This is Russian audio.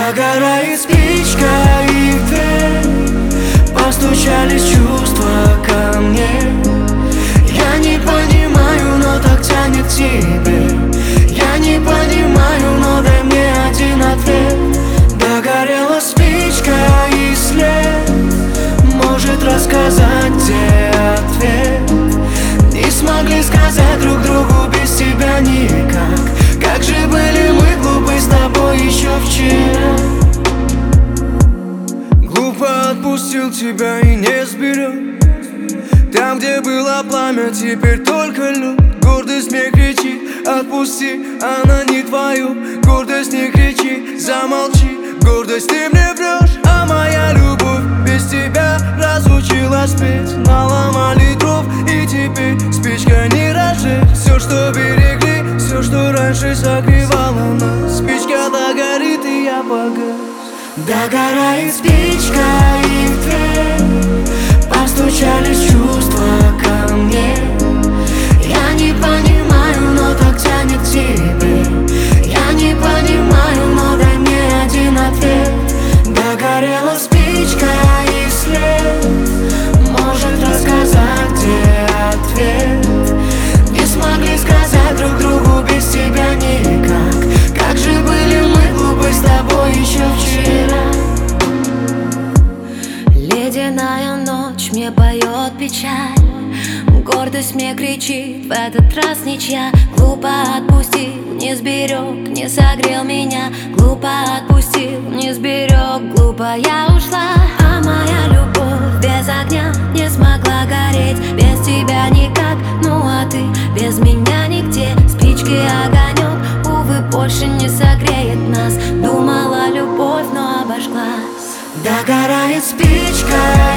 Догорает спичка и в дверь постучались чувства ко мне. Я не понимаю, но так тянет к тебе. Я не понимаю, но дай мне один ответ. Догорела спичка и след может рассказать, где ответ. Не смогли сказать друг другу без тебя никак. Как же были мы глупы с тобой еще вчера. Глупо отпустил тебя и не сберег. Там, где было пламя, теперь только лед. Гордость мне кричит: отпусти, она не твою. Гордость не кричи, замолчи. Гордость, ты мне врешь, а моя любовь без тебя разучилась петь. Наломали дров, и теперь спичка не разжечь. Все, что берегли, все, что раньше согревало нас. Спичка догорит, и я погас. Догорает спичка и в дверь постучались чувства ко мне. Я не понимаю, но так тянет к тебе. Я не понимаю, но дай мне один ответ. Догорела спичка и след может рассказать, где ответ. Не смогли сказать друг другу без тебя никак. Как же были мы глупы с тобой еще вчера. Ледяная ночь мне поет печаль. Гордость мне кричит: в этот раз ничья. Глупо отпустил, не сберег, не согрел меня. Глупо отпустил, не сберег, глупо я ушла. А моя любовь без огня не смогла гореть. Без тебя никак, ну а ты без меня нигде. Спички огонек, увы, больше не согреет нас. Думала любовь, но обожглась. Догорает спичка